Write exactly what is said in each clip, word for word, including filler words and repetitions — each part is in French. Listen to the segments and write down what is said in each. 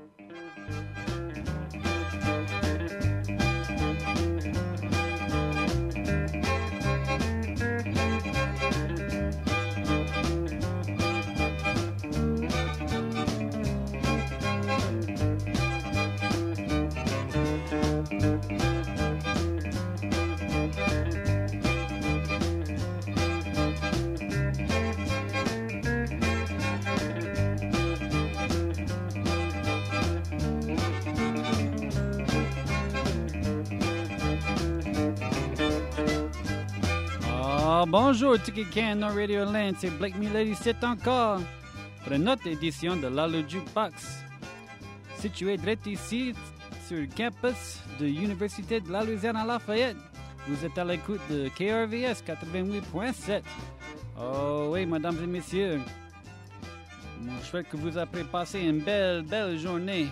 Bonjour, Ticket Can Radio Land, c'est Blake Milady, c'est encore pour une autre édition de l'Allo Jukebox, situé direct ici sur le campus de l'Université de la Louisiane à Lafayette. Vous êtes à l'écoute de K R V S quatre-vingt-huit point sept. Oh oui, mesdames et messieurs, je souhaite que vous avez passé une belle, belle journée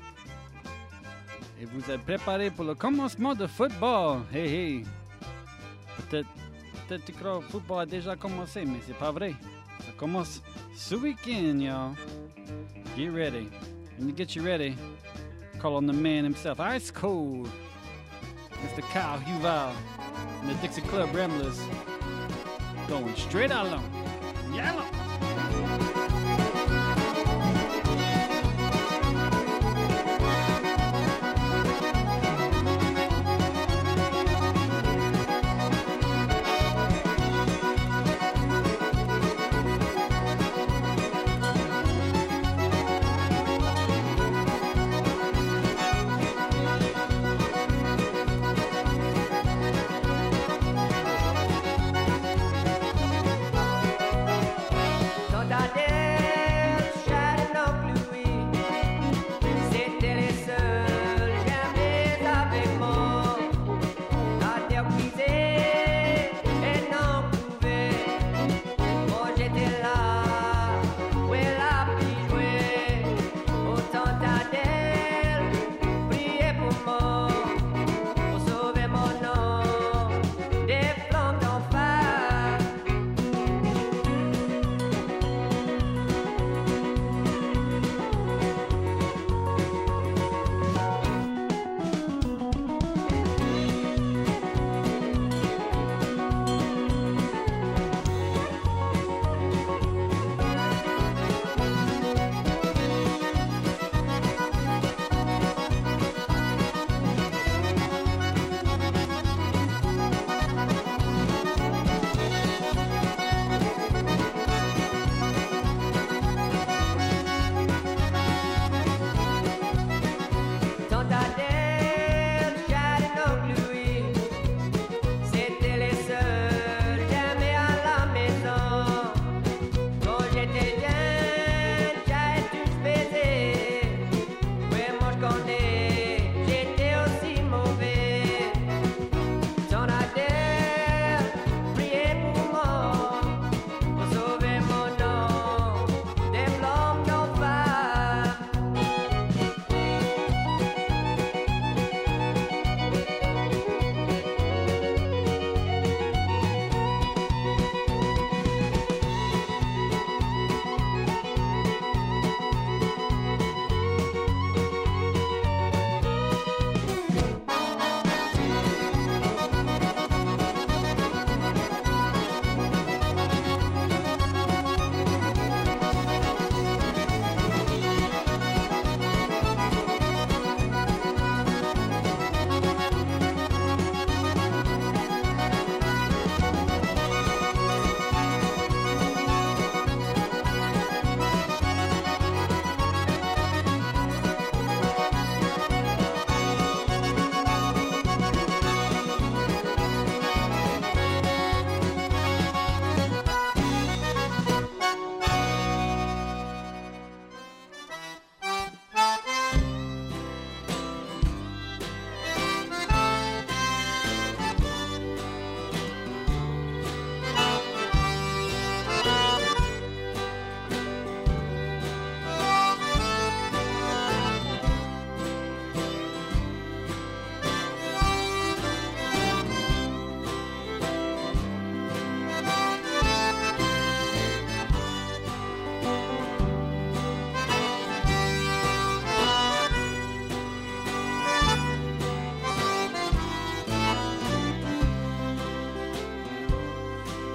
et vous êtes préparés pour le commencement de football. Hey, hey, peut-être Peut-être que tu crois que le football a déjà commencé, mais c'est pas vrai. Ça commence ce week-end, y'all. Get ready. And to get you ready, call on the man himself, Ice Cold, Mister Kyle Huval, and the Dixie Club Ramblers, going straight along. Yellow!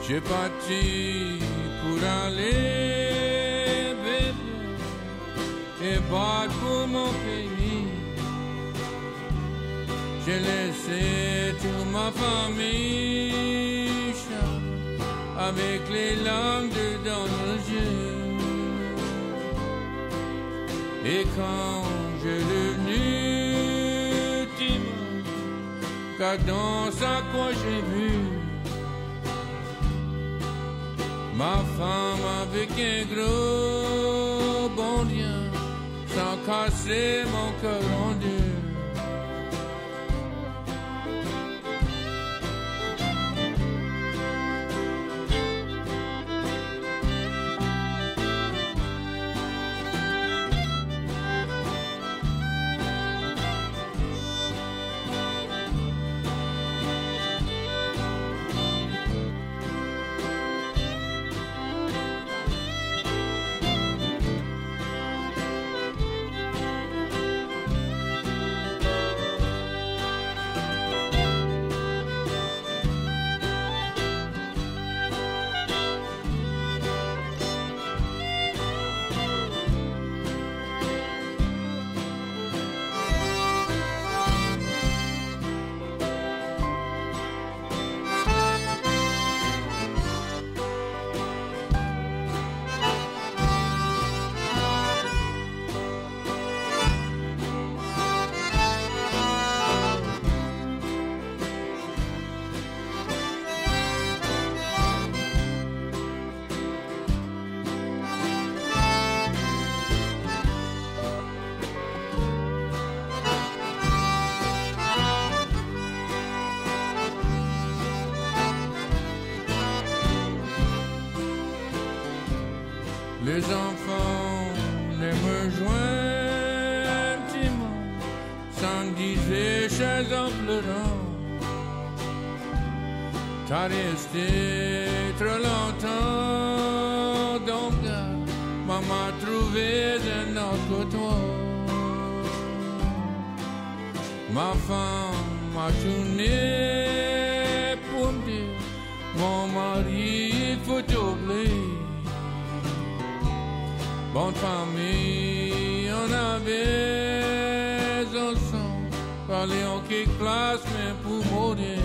J'ai parti pour aller, bébé, et battre pour mon pays. J'ai laissé toute ma famille avec les larmes dans les yeux. Et quand j'ai devenu timide, car dans sa quoi j'ai vu ma femme avec un gros bondien, sans casser mon cœur en deux. Les enfants ne me joignent sans diser chez en pleurant. T'as resté trop longtemps, donc maman trouvé un autre que toi. Ma femme m'a tourné pour me dire, mon mari, il faut t'oublier. Bonne famille, on avait ensemble, parlé en quelque place, mais pour mourir.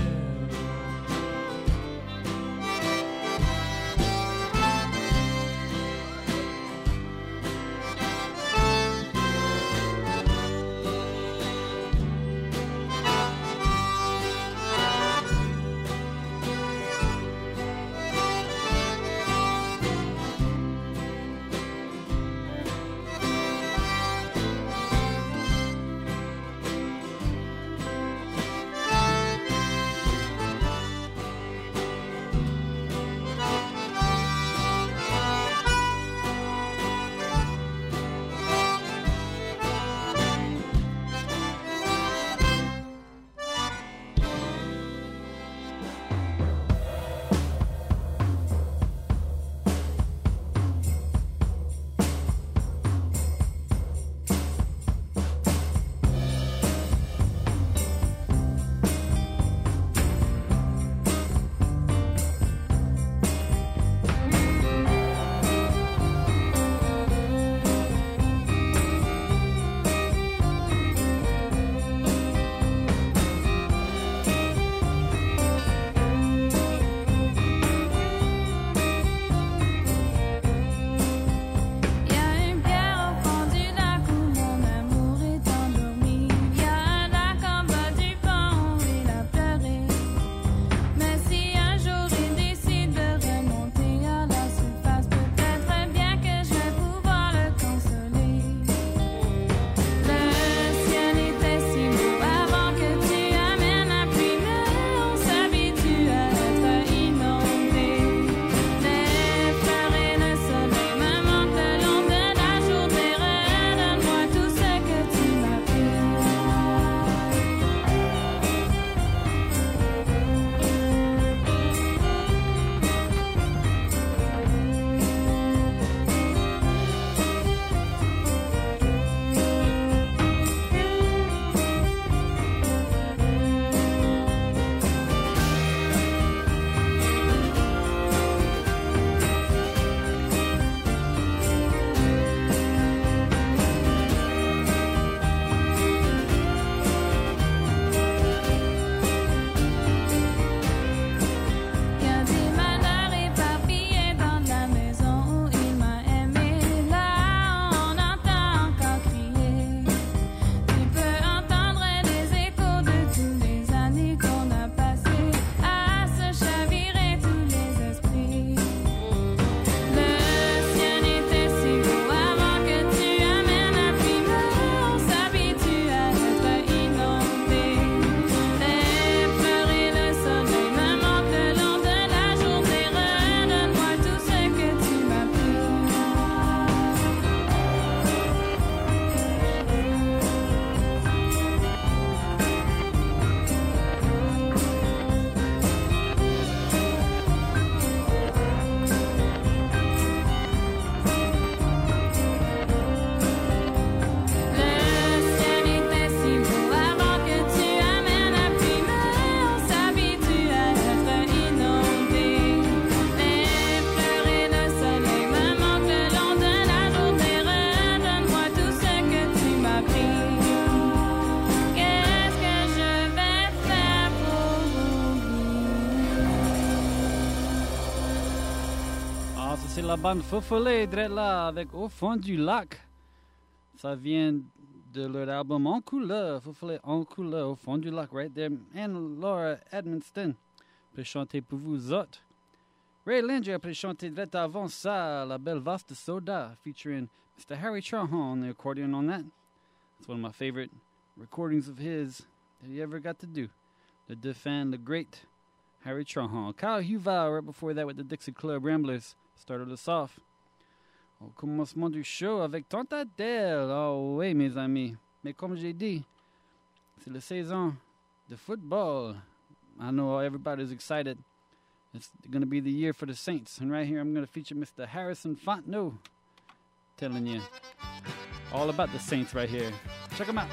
la bande Foufolé, drette là, avec Au fond du lac. Ça vient de leur album En couleur, Foufolé En couleur, Au fond du lac, right there. And Laura Edmonston peut chanter pour vous autres. Ray Linger peut chanter drette avant ça, La Belle Vaste de Soda, featuring Mister Harry Trahan on the accordion on that. It's one of my favorite recordings of his that he ever got to do. To defend the great Harry Trahan. Kyle Huval right before that with the Dixie Club Ramblers started us off. Au commencement du show avec Tante Adèle. Oh oui, mes amis. Mais comme j'ai dit, c'est la saison de football. I know everybody's excited. It's going to be the year for the Saints. And right here, I'm going to feature Mister Harrison Fontenot telling you all about the Saints right here. Check them out.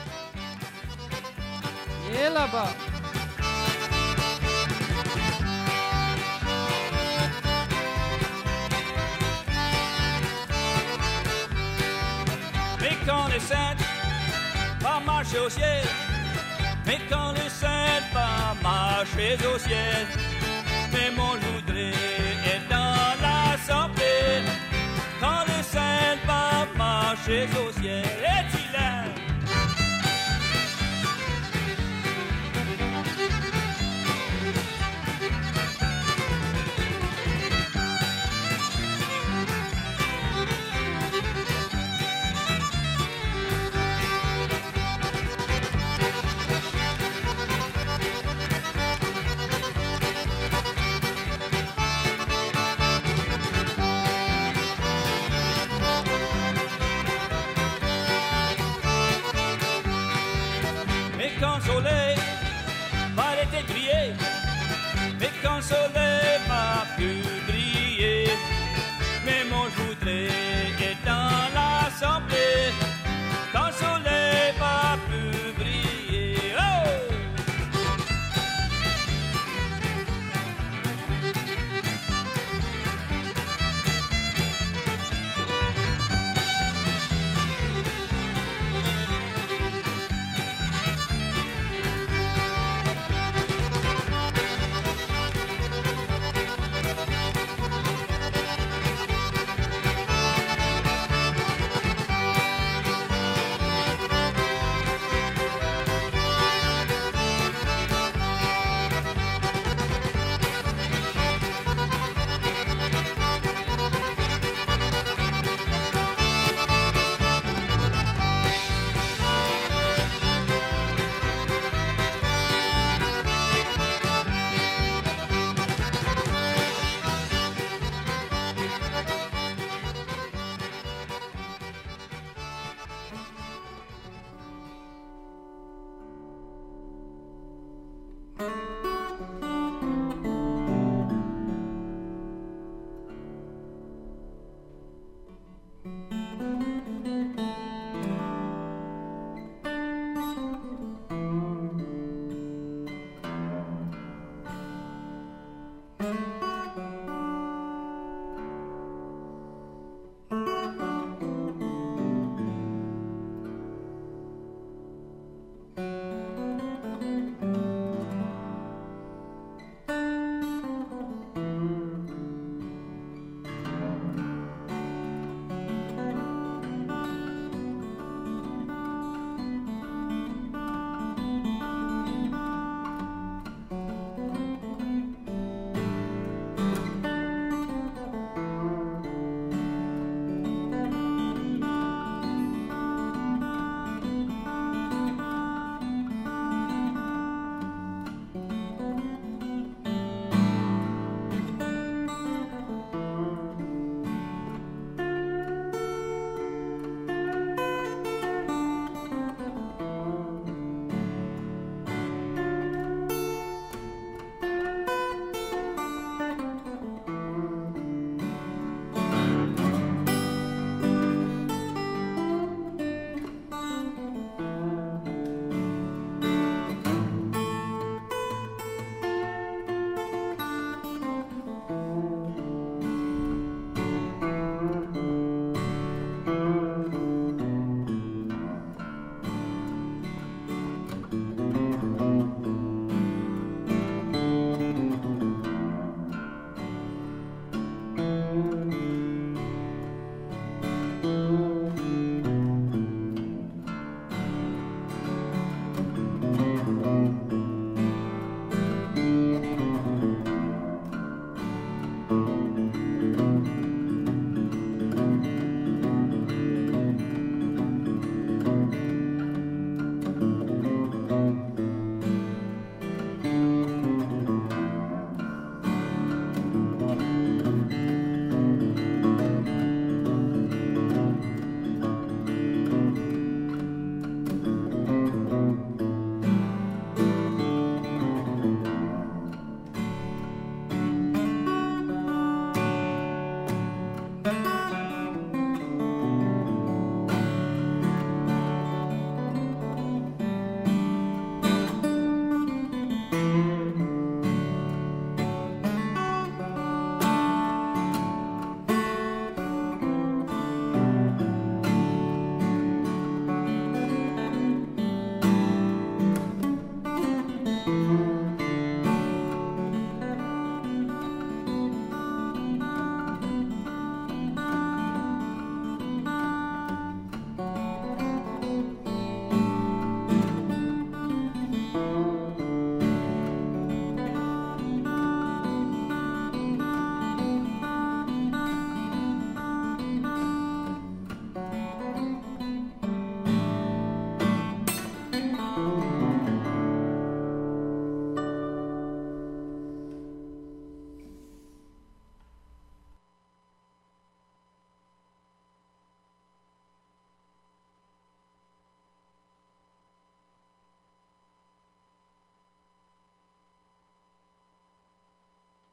Yeah, là-bas. Mais quand les saintes va marcher au ciel, mais quand les saintes va marcher au ciel, mais moi je voudrais être dans l'assemblée, quand les saintes va marcher au ciel, est-il là? Quand le soleil va arrêter de briller, mais quand le soleil va plus briller, mais moi je voudrais être dans l'assemblée, quand le soleil va plus briller. Oh!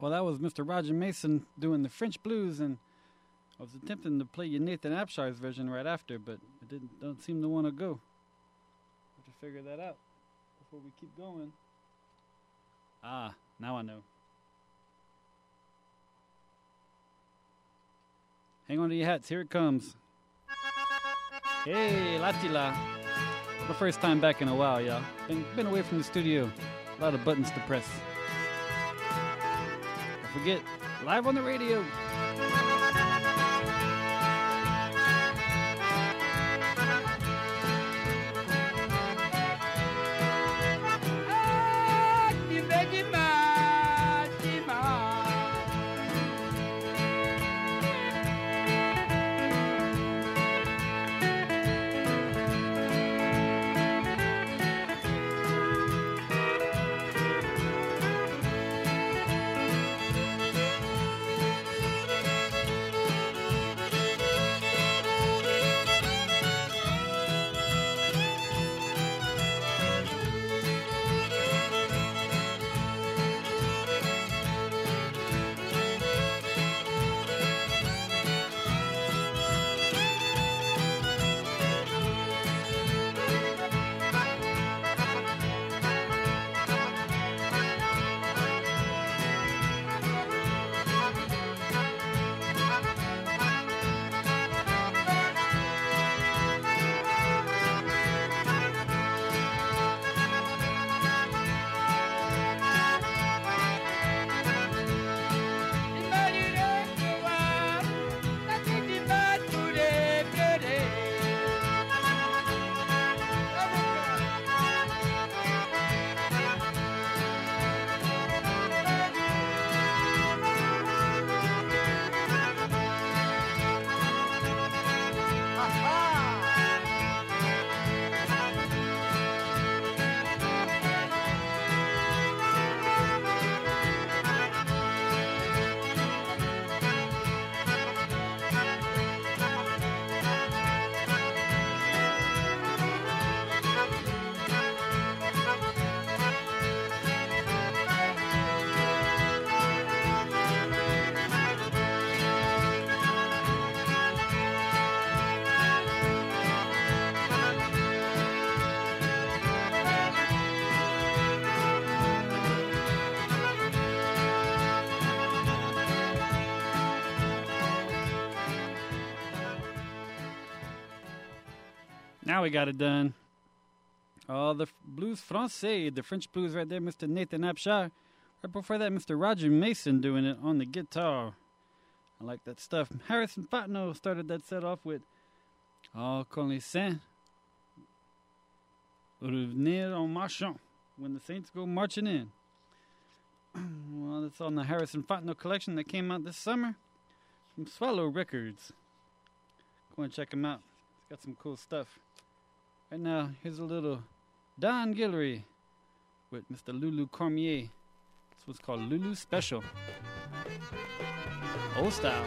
Well, that was Mister Roger Mason doing the French blues, and I was attempting to play you Nathan Abshire's version right after, but it didn't don't seem to want to go. Have to figure that out before we keep going. Ah, now I know. Hang on to your hats, here it comes. Hey, Latila. My first time back in a while, y'all. Been, been away from the studio. A lot of buttons to press. Don't forget, live on the radio. Now we got it done. Oh, the f- blues français, the French blues right there, Mister Nathan Abshire. Right before that, Mister Roger Mason doing it on the guitar. I like that stuff. Harrison Fontenot started that set off with Oh, quand les saints revenir en marchant, when the saints go marching in. Well, that's on the Harrison Fontenot collection that came out this summer from Swallow Records. Go and check them out. It's got some cool stuff. Right now, here's a little Don Guillory with Mister Lulu Cormier. This one's called Lulu Special. Old style.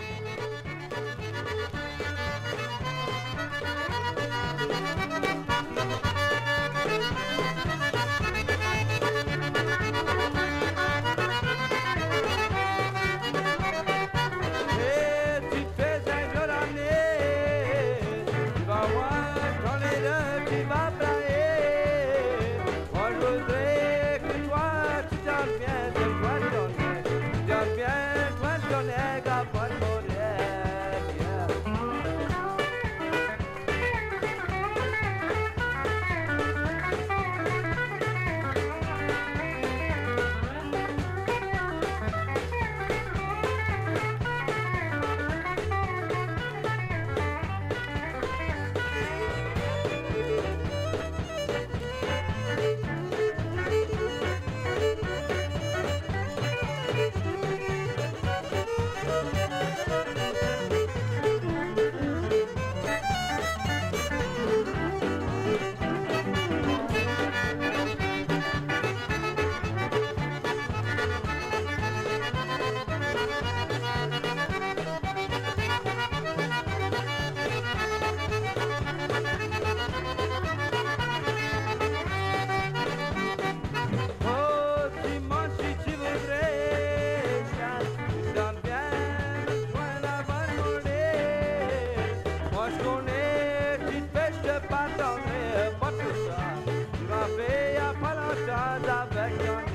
tout ça. Tu m'as fait il y a pas longtemps avec ton air.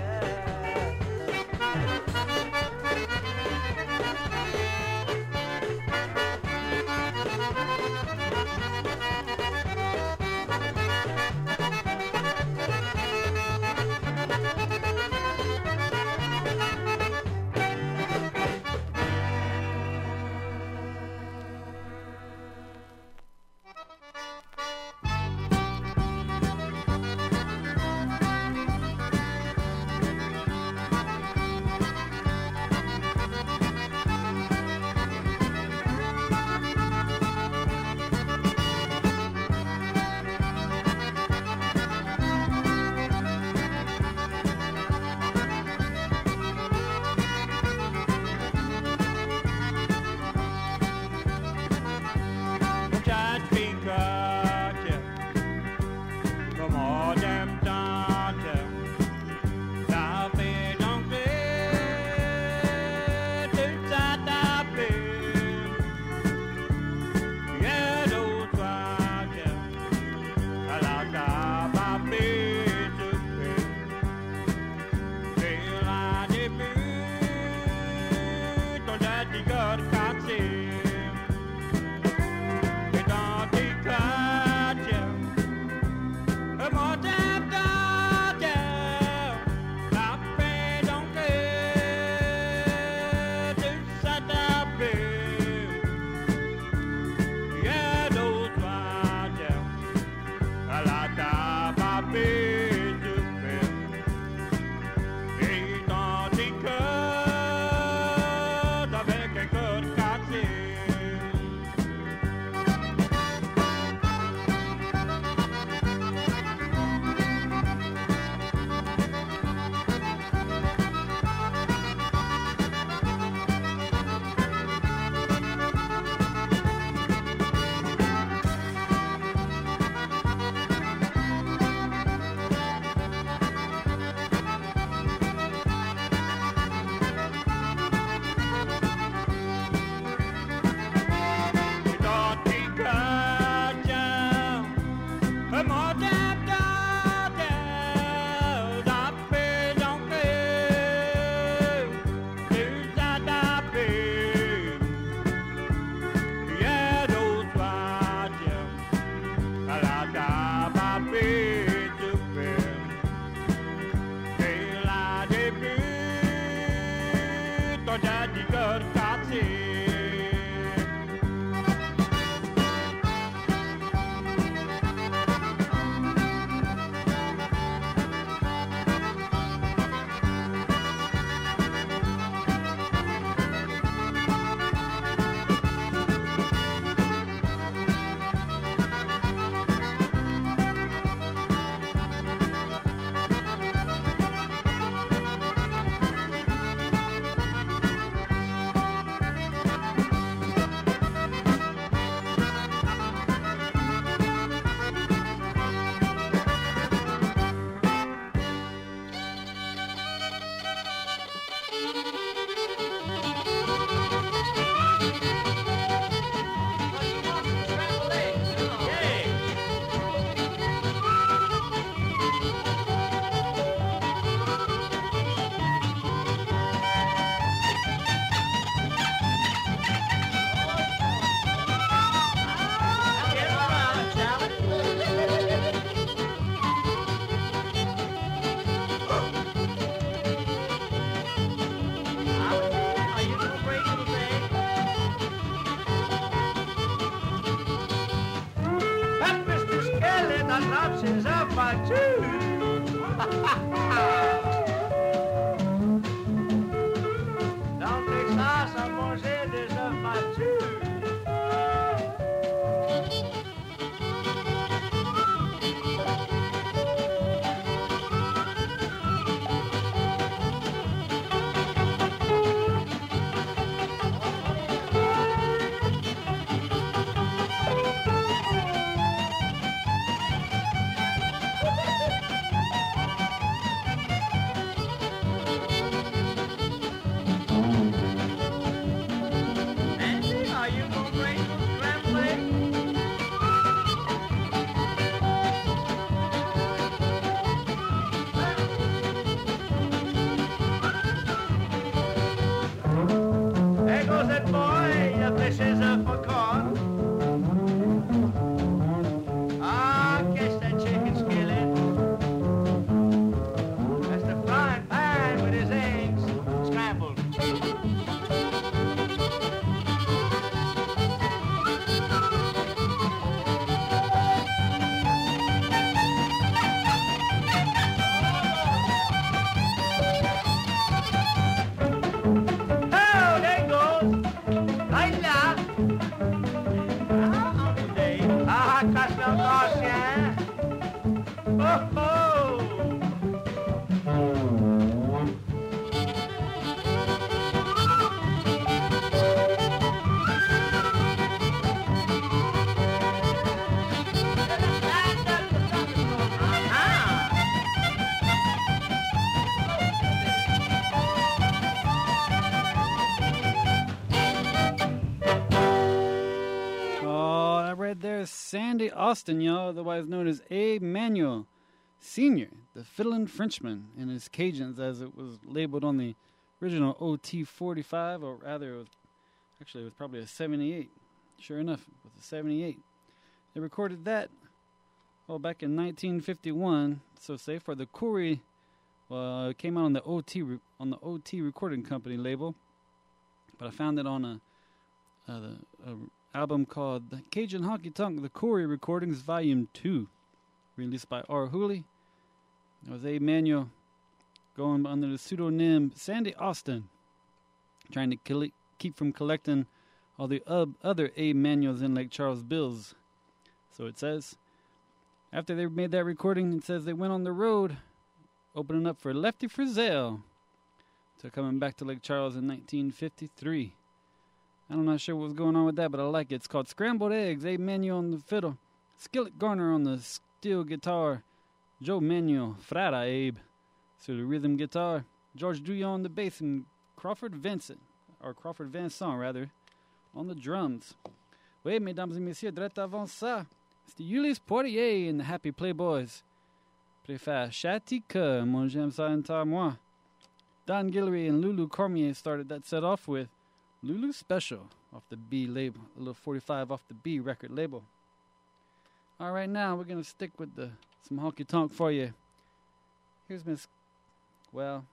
Sandy Austin, y'all, otherwise known as Abe Manuel Senior, the Fiddlin' Frenchman, and his Cajuns, as it was labeled on the original O T forty-five, or rather, it was, actually, it was probably a seventy-eight. Sure enough, it was a seventy-eight. They recorded that, well, back in nineteen fifty-one. So, say for the Corey, well, it came out on the O T re- on the O T Recording Company label, but I found it on a, uh, the, a album called the Cajun Honky Tonk, the Corey Recordings, Volume Two, released by R. Hooley. It was Abe Manuel going under the pseudonym Sandy Austin, trying to kill- keep from collecting all the uh, other Abe Manuels in Lake Charles bills. So it says, after they made that recording, it says they went on the road, opening up for Lefty Frizzell, to coming back to Lake Charles in nineteen fifty-three. I'm not sure what was going on with that, but I like it. It's called Scrambled Eggs, Abe Manuel on the fiddle, Skillet Garner on the steel guitar, Joe Manuel, Frada Abe, so the rhythm guitar, George Douillon on the bass, and Crawford Vincent, or Crawford Vincent, rather, on the drums. Oui, mesdames et messieurs, direct avant ça, c'était Ulysse Poirier and the Happy Playboys. Préfère Chatika, Mon J'aime ça entendre moi. Don Guillory and Lulu Cormier started that set off with Lulu Special off the B label, a little forty-five off the B record label. All right, now we're going to stick with the some honky tonk for you. Here's Miss, well,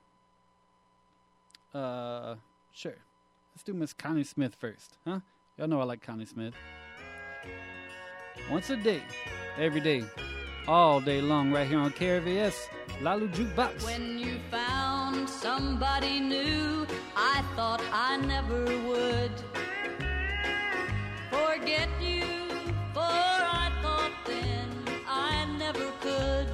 uh, sure. Let's do Miss Connie Smith first, huh? Y'all know I like Connie Smith. Once a day, every day, all day long, right here on K R V S, Lalu Jukebox. When you found somebody new, I thought I never would forget you, for I thought then I never could.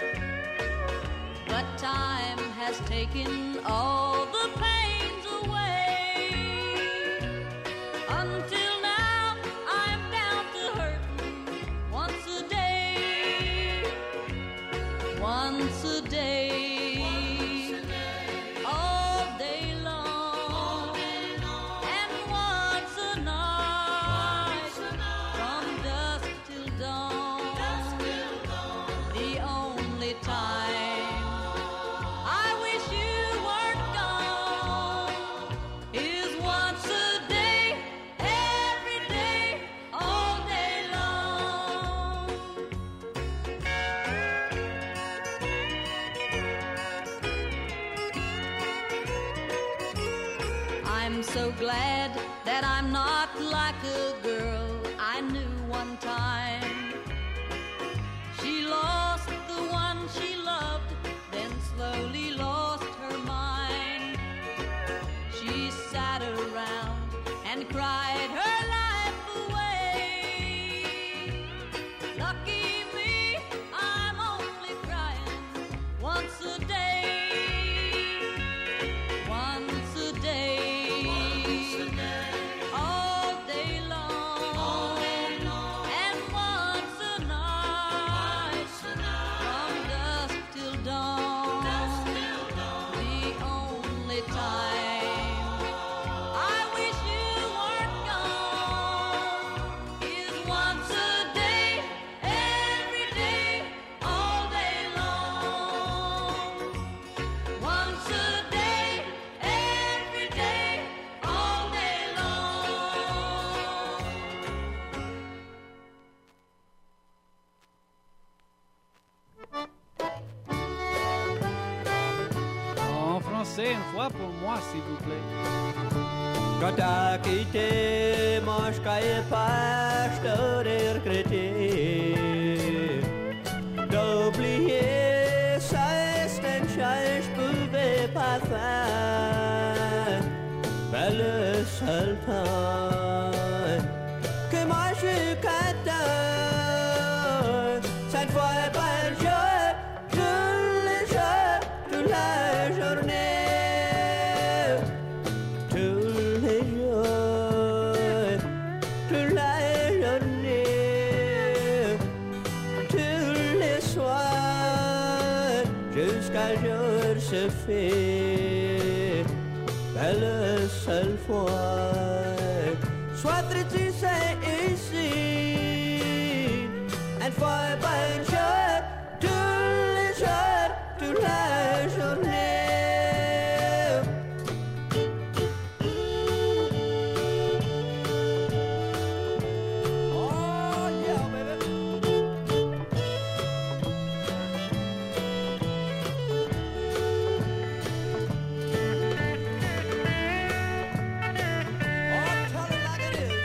But time has taken all the pains away. Until now, I'm down to hurting once a day. Once a day, all day long, and once a night, from dusk till dawn. The only time I wish you weren't gone is once a day, every day, all day long. I'm so glad that I'm not like a girl I knew one time. She lost the one she loved, then slowly lost her mind. She sat around and cried her life away. Lucky me, I'm only crying once a day. Once a day, all day long, and once a night, from dusk till dawn. The only time I wish you weren't gone is once a day, every day, all day long. Once a day, every day, all day long. En français, une fois pour moi, s'il vous plaît. Quand t'as quitté, moi je croyais pas, je t'aurais regretté d'oublier ça, c'est une chose je pouvais pas faire. Mais le seul temps que moi je capte, cette fois par jour, tous les jours, toute la journée. Tous les jours, toute la journée, tous les soirs, jusqu'à jour se fait. Mais la seule fois, soit tu sais ici, une fois par jour, tous les jours, toute la journée. Oh yeah, baby. Oh, tell it like it is.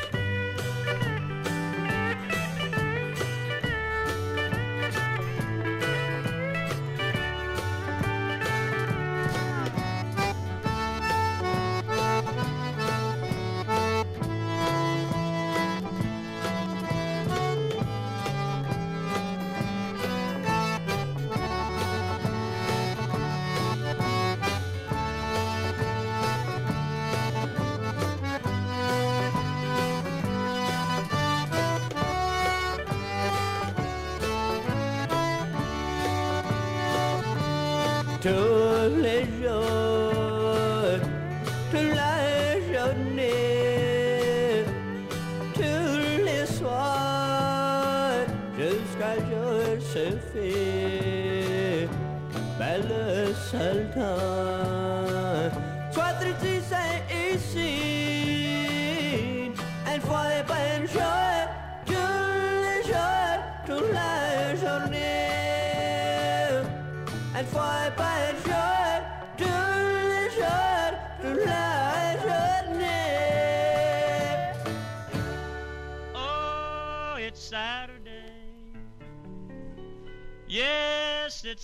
Tous les jours, toute la journée, tous les soirs, jusqu'à jour se fait, ben le seul temps, soit triste c'est ici, une fois par jour, tous les jours, toute la journée. Une fois par jour, tous les jours, toute la journée. Oh, it's Saturday. Yes, it's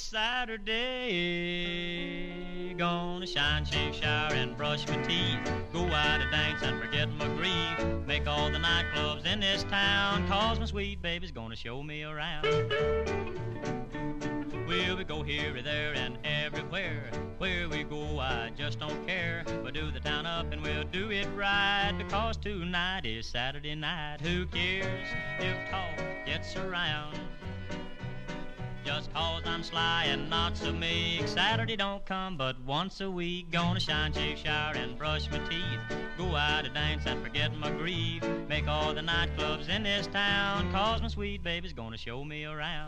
Saturday. Gonna shine, shave, shower, and brush my teeth. Go out to dance and forget my grief. Make all the nightclubs in this town, 'cause my sweet baby's gonna show me around. Well, we go here, there, and everywhere. Where we go, I just don't care. We'll do the town up and we'll do it right, because tonight is Saturday night. Who cares if talk gets around? Just 'cause I'm sly and not so meek, Saturday don't come but once a week. Gonna shine, shave, shower, and brush my teeth. Go out to dance and forget my grief. Make all the nightclubs in this town, 'cause my sweet baby's gonna show me around.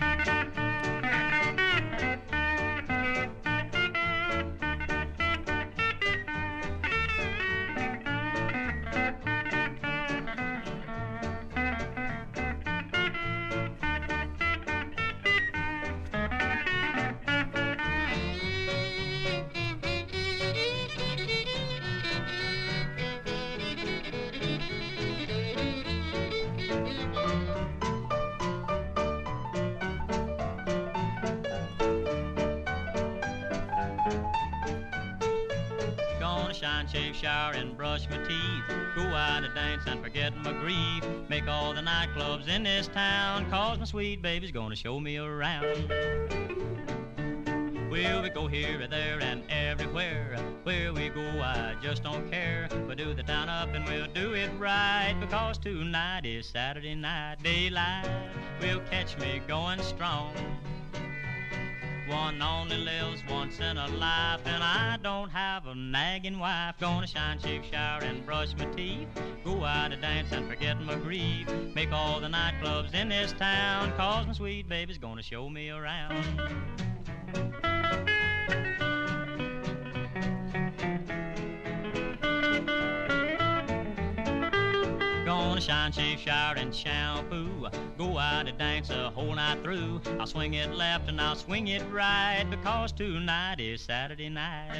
Shine, shave, shower, and brush my teeth. Go out to dance and forget my grief. Make all the nightclubs in this town, 'cause my sweet baby's gonna show me around. Well, we go here, there, and everywhere. Where we go, I just don't care. We'll do the town up and we'll do it right, because tonight is Saturday night. Daylight will catch me going strong. One only lives once in a life, and I don't have a nagging wife. Gonna shine, shave, shower, and brush my teeth. Go out to dance and forget my grief. Make all the nightclubs in this town, 'cause my sweet baby's gonna show me around. Gonna shine, shave, shower, and shampoo. Go out and dance a whole night through. I'll swing it left and I'll swing it right, because tonight is Saturday night.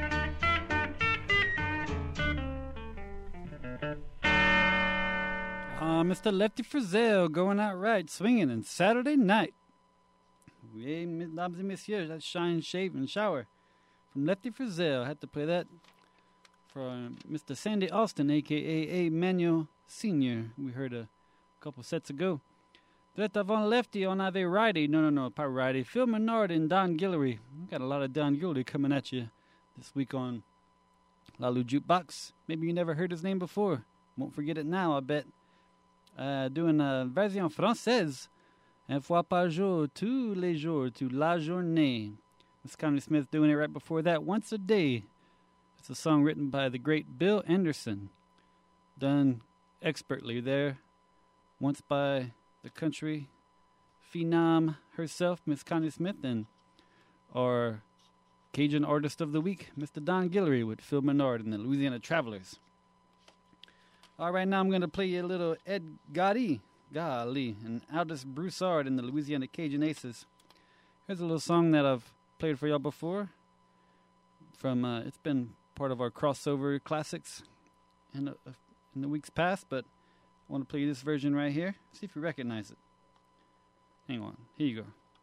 Uh, Mister Lefty Frizzell going out right, swinging on Saturday night. Oui, mesdames et messieurs, that's Shine, Shave, and Shower from Lefty Frizzell. Had to play that for Mister Sandy Austin, a k a. A. Manuel Senior We heard a couple sets ago. Direct avant Lefty, on avait Righty. No, no, no, not Righty. Phil Menard and Don Guillory. We got a lot of Don Guillory coming at you this week on Lalu Jukebox. Maybe you never heard his name before. Won't forget it now, I bet. Uh, doing a version française. Un fois par jour, tous les jours, toute la journée. Miss Connie Smith doing it right before that, Once a Day. It's a song written by the great Bill Anderson. Done expertly there. Once by the country phenom herself, Miss Connie Smith, and our Cajun Artist of the Week, Mister Don Guillory, with Phil Menard and the Louisiana Travelers. All right, now I'm going to play you a little Ed Gotti, golly, and Aldous Broussard and the Louisiana Cajun Aces. Here's a little song that I've played for y'all before. From uh, it's been part of our crossover classics in the, in the weeks past, but I want to play you this version right here. See if you recognize it. Hang on. Here you go.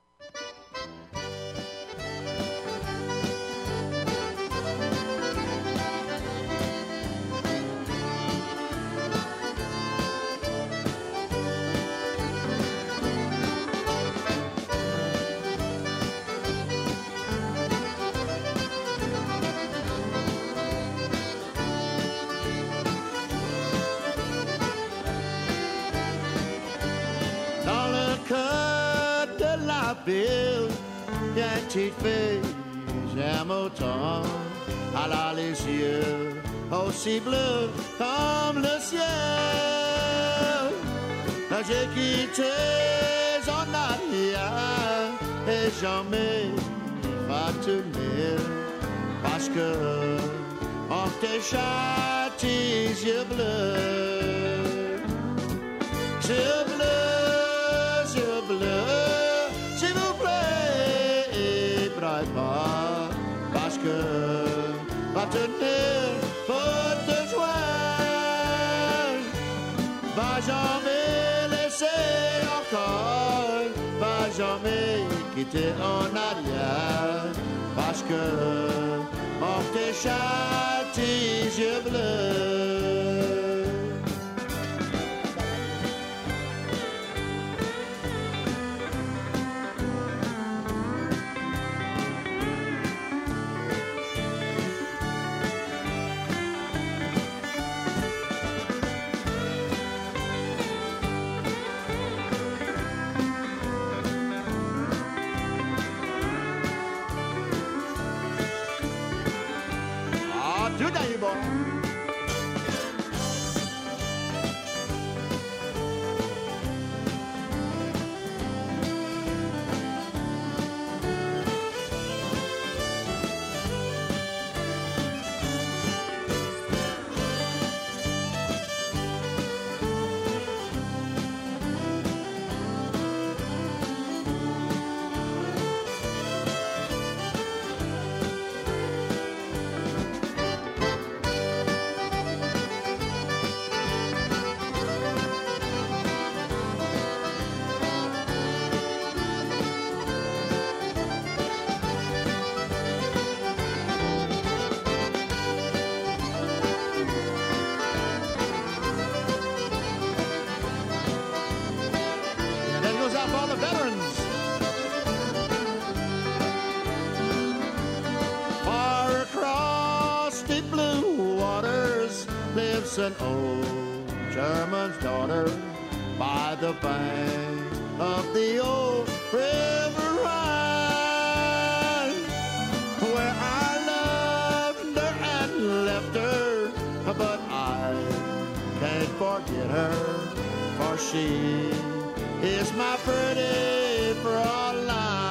Bill, bien petite fille, j'aime autant. Elle a les yeux aussi bleus comme le ciel. J'ai quitté en arrière et jamais pas tourner parce que on te châtie, yeux bleus, yeux bleus, yeux bleus. Pas parce que va tenir pour te joindre, va jamais laisser encore, va jamais quitter en arrière parce que on te châtie, yeux bleus. An old German's daughter by the bank of the old river Rhine, where I loved her and left her, but I can't forget her, for she is my pretty Fraulein.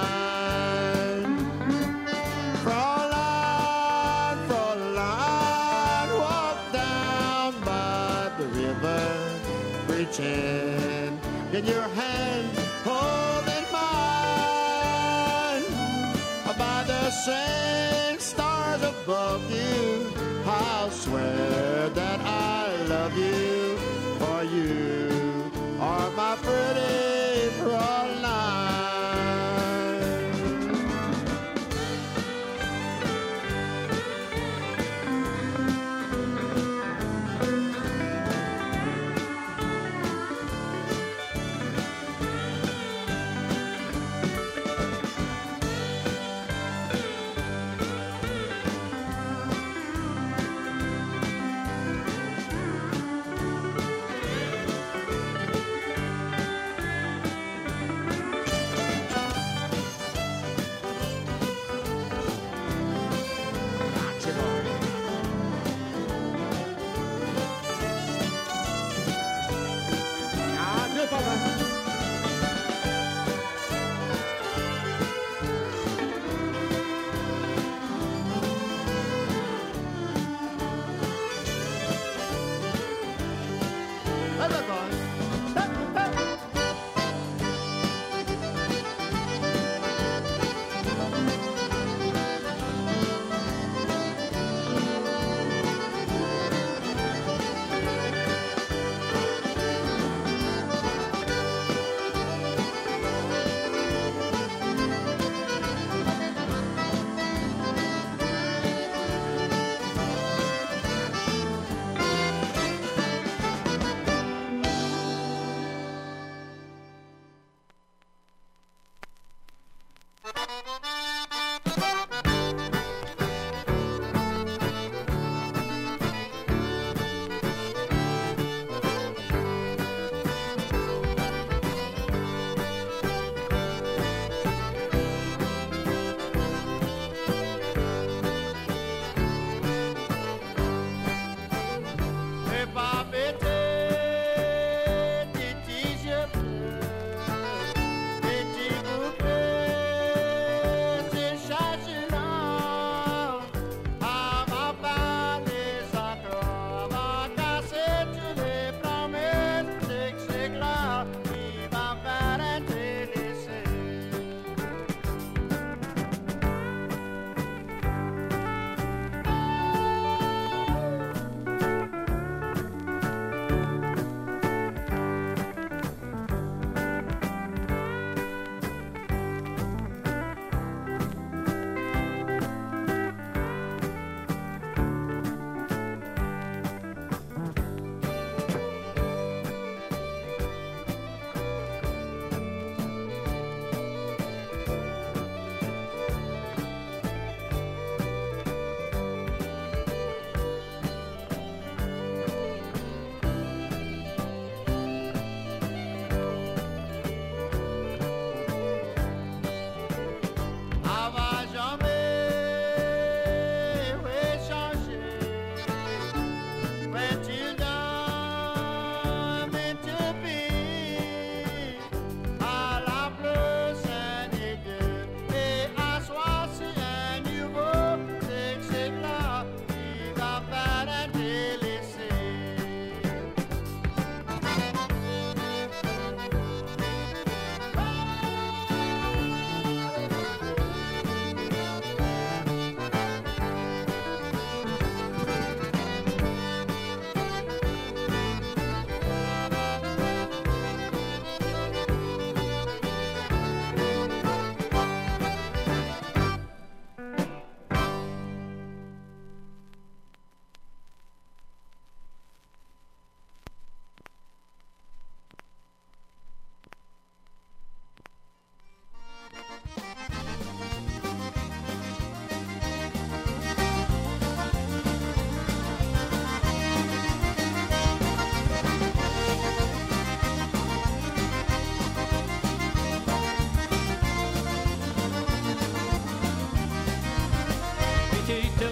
Fraulein, Fraulein, walk down by the river, pretend in your hand, holding mine, by the same stars above you, I'll swear that I love you, for you are my pretty Fraulein.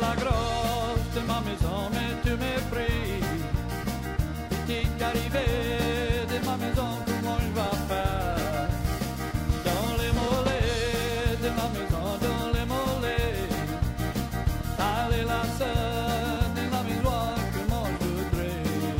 la grosse de ma maison, mais tu mépris. Petite arrivée de ma maison, comment je vais faire? Dans les mollets de ma maison, dans les mollets, allez la scène de la maison, comment je voudrais.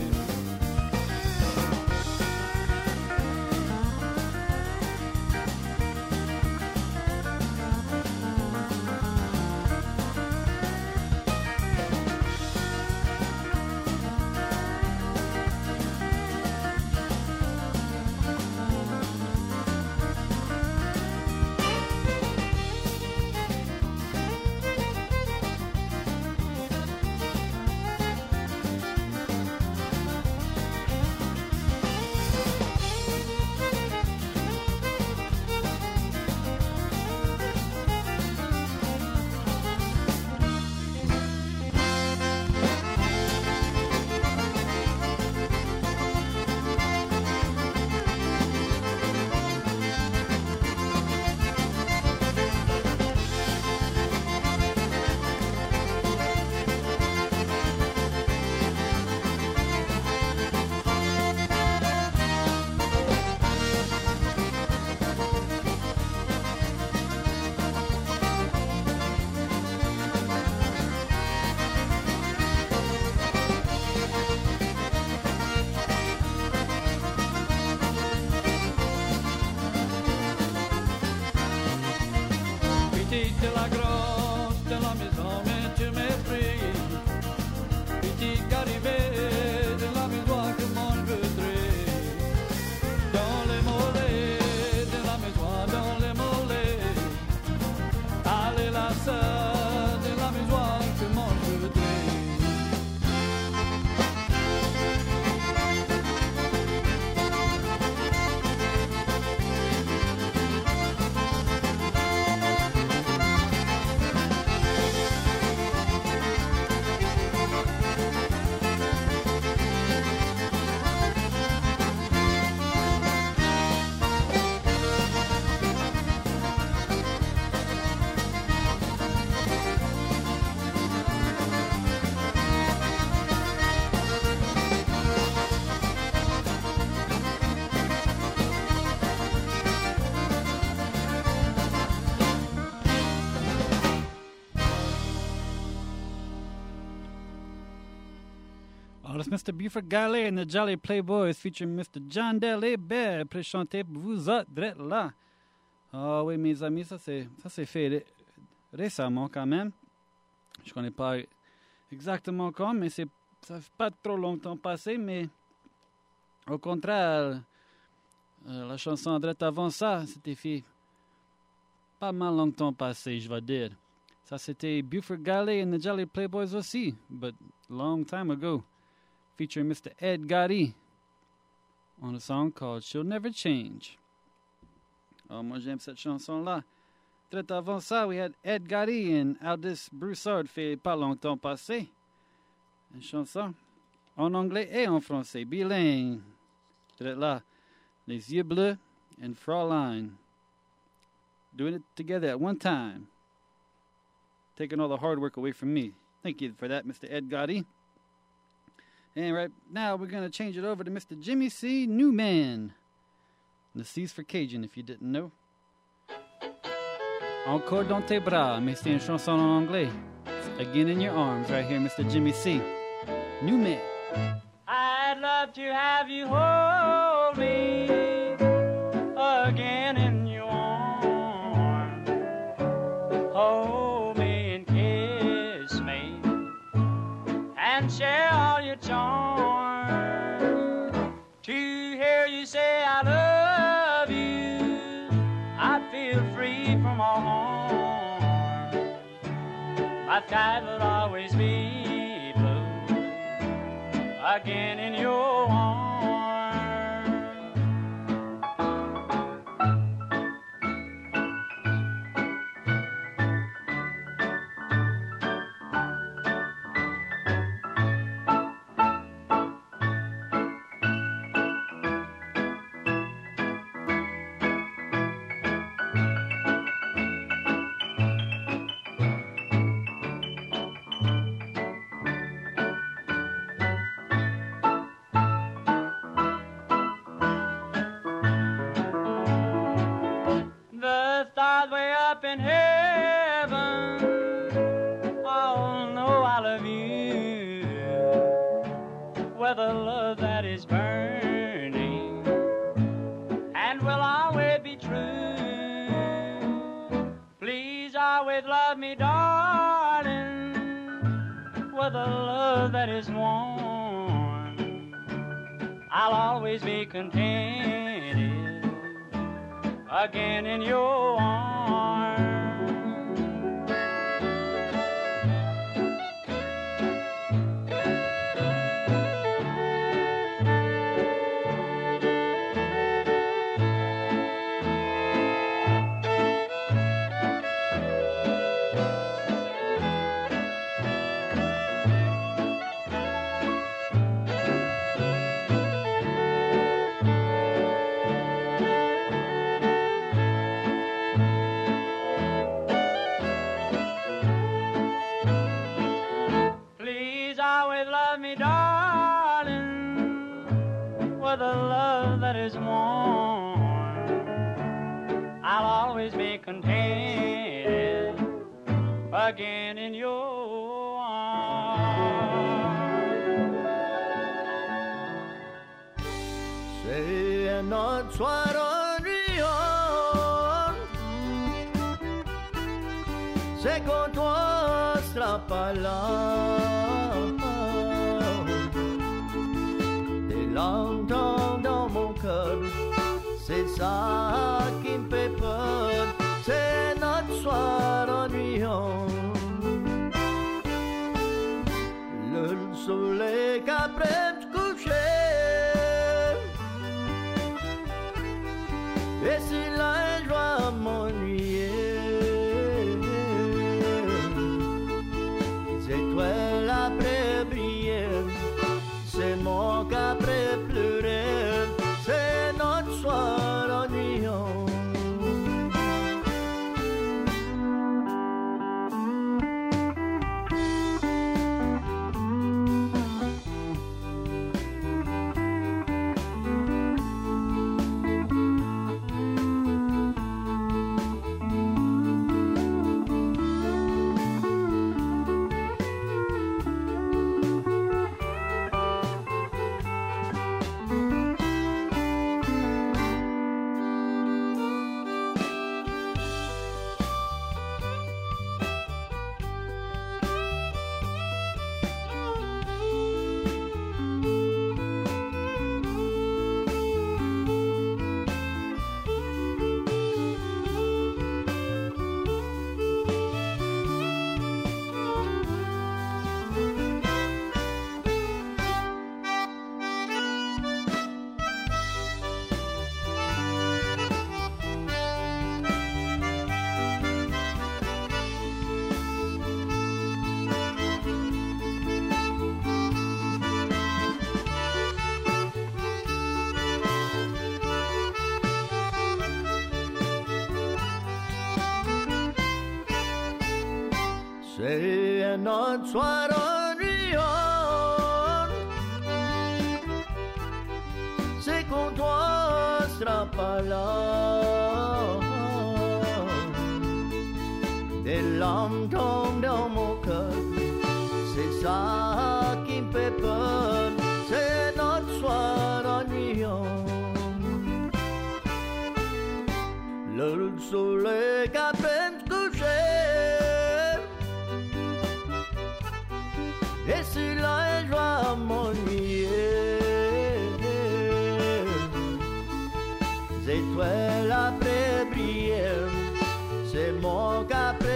Petite la grosse de la maison, mais tu mépris. Petite arrivée de la maison, comment je voudrais. Dans les mollets de la maison, dans les mollets, allez la sœur de la maison, comment je voudrais. Oh, that's Mister Buford Gallet and the Jolly Playboys featuring Mister John Del Hébert pour chanter pour vous autres d'être là. Ah oui, mes amis, ça c'est, ça c'est fait ré- récemment quand même. Je connais pas exactement quand, mais c'est, ça fait pas trop longtemps passé, mais au contraire, euh, la chanson d'être avant ça, c'était fait pas mal longtemps passé, je vais dire. Ça c'était Buford Gallet and the Jolly Playboys aussi, but long time ago. Featuring Mister Ed Gotti on a song called She'll Never Change. Oh, moi j'aime cette chanson-là. Très avant ça, we had Ed Gotti and Aldous Broussard fait pas longtemps passé. Une chanson en anglais et en français, bilingue. Très là, Les Yeux Bleus and Fraulein. Doing it together at one time. Taking all the hard work away from me. Thank you for that, Mister Ed Gotti. And right now, we're going to change it over to Mister Jimmy C. Newman. The C's for Cajun, if you didn't know. Encore dans tes bras, mais c'est une chanson en anglais. Again in your arms, right here, Mister Jimmy C. Newman. I'd love to have you hold me again in your arms. Hold me and kiss me and share all your charms. To hear you say I love you, I'd feel free from all harm. My tide will always be blue again in your arms. up in heaven, oh no, I love you with a love that is burning and will always be true. Please always love me, darling, with a love that is warm. I'll always be contented again in your arms. With a love that is warm, I'll always be contented again in your arms. C'est un autre soir ennuyant, c'est quand toi seras pas là. Longtemps dans mon cœur, c'est ça qui me fait peur, c'est notre soir ennuyant. Le soleil qu'après me coucher, et si là je dois m'ennuyer, c'est toi l'après briller, c'est mon qu'après pleurer, c'est notre soir ennuyant. C'est un autre soir ennuyant, c'est quand toi seras pas là. Des larmes tombent dans mon cœur, c'est ça qui me fait peur, c'est notre soir ennuyant. Le soleil qu'à peine se coucher, et si là je dois m'ennuyer, c'est toi l'après briller, c'est mon qu'après